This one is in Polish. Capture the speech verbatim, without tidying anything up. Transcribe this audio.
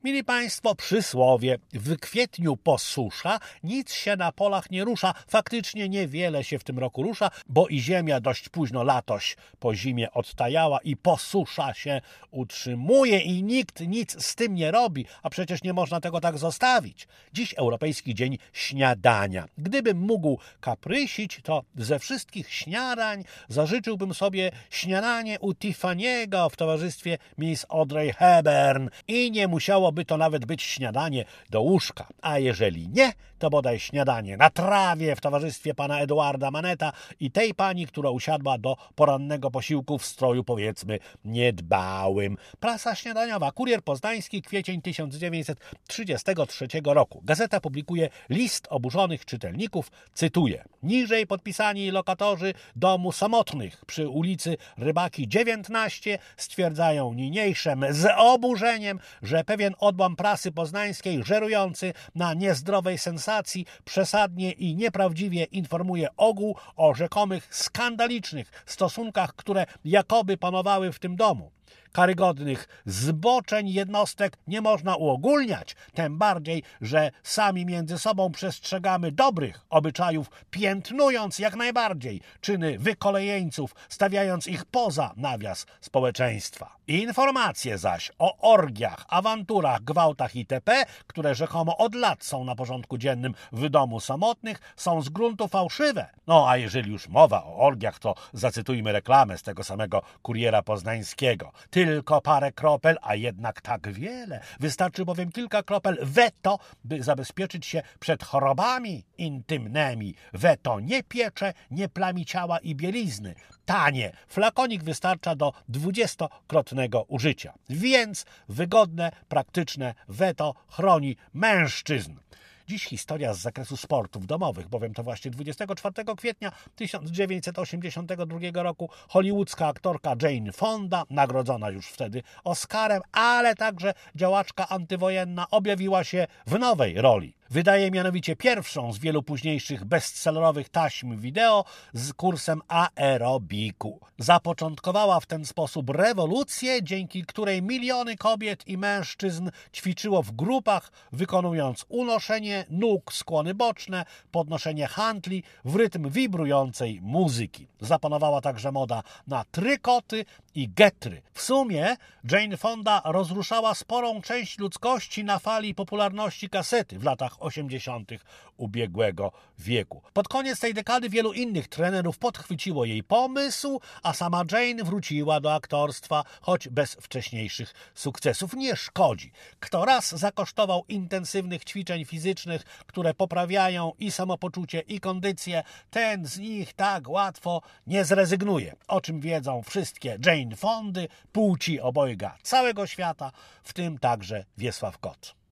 Mili Państwo, przysłowie: w kwietniu posusza, nic się na polach nie rusza. Faktycznie niewiele się w tym roku rusza, bo i ziemia dość późno latoś po zimie odtajała i posusza się utrzymuje i nikt nic z tym nie robi, a przecież nie można tego tak zostawić. Dziś Europejski Dzień Śniadania. Gdybym mógł kaprysić, to ze wszystkich śniadań zażyczyłbym sobie śniadanie u Tiffany'ego w towarzystwie Miss Audrey Hepburn i nie musiałoby to nawet być śniadanie do łóżka. A jeżeli nie, to bodaj śniadanie na trawie w towarzystwie pana Eduarda Maneta i tej pani, która usiadła do porannego posiłku w stroju, powiedzmy, niedbałym. Prasa śniadaniowa. Kurier Poznański, kwiecień tysiąc dziewięćset trzydziestego trzeciego roku. Gazeta publikuje list oburzonych czytelników. Cytuję. Niżej podpisani lokatorzy domu samotnych przy ulicy Rybaki dziewiętnaście stwierdzają niniejszem z oburzeniem, że pewien odłam prasy poznańskiej żerujący na niezdrowej sensacji przesadnie i nieprawdziwie informuje ogół o rzekomych skandalicznych stosunkach, które jakoby panowały w tym domu. Karygodnych zboczeń jednostek nie można uogólniać, tym bardziej, że sami między sobą przestrzegamy dobrych obyczajów, piętnując jak najbardziej czyny wykolejeńców, stawiając ich poza nawias społeczeństwa. Informacje zaś o orgiach, awanturach, gwałtach itp., które rzekomo od lat są na porządku dziennym w domu samotnych, są z gruntu fałszywe. No a jeżeli już mowa o orgiach, to zacytujmy reklamę z tego samego Kuriera Poznańskiego. Tylko parę kropel, a jednak tak wiele. Wystarczy bowiem kilka kropel Veto, by zabezpieczyć się przed chorobami intymnymi. Veto nie piecze, nie plami ciała i bielizny. Tanie. Flakonik wystarcza do dwudziestokrotnego użycia. Więc wygodne, praktyczne Veto chroni mężczyzn. Dziś historia z zakresu sportów domowych, bowiem to właśnie dwudziestego czwartego kwietnia tysiąc dziewięćset osiemdziesiątego drugiego roku hollywoodzka aktorka Jane Fonda, nagrodzona już wtedy Oscarem, ale także działaczka antywojenna, objawiła się w nowej roli. Wydaje mianowicie pierwszą z wielu późniejszych bestsellerowych taśm wideo z kursem aerobiku. Zapoczątkowała w ten sposób rewolucję, dzięki której miliony kobiet i mężczyzn ćwiczyło w grupach, wykonując unoszenie nóg, skłony boczne, podnoszenie hantli w rytm wibrującej muzyki. Zapanowała także moda na trykoty i getry. W sumie Jane Fonda rozruszała sporą część ludzkości na fali popularności kasety w latach osiemdziesiątych ubiegłego wieku. Pod koniec tej dekady wielu innych trenerów podchwyciło jej pomysł, a sama Jane wróciła do aktorstwa, choć bez wcześniejszych sukcesów. Nie szkodzi. Kto raz zakosztował intensywnych ćwiczeń fizycznych, które poprawiają i samopoczucie, i kondycję, ten z nich tak łatwo nie zrezygnuje. O czym wiedzą wszystkie Jane Fondy, płci obojga całego świata, w tym także Wiesław Kot.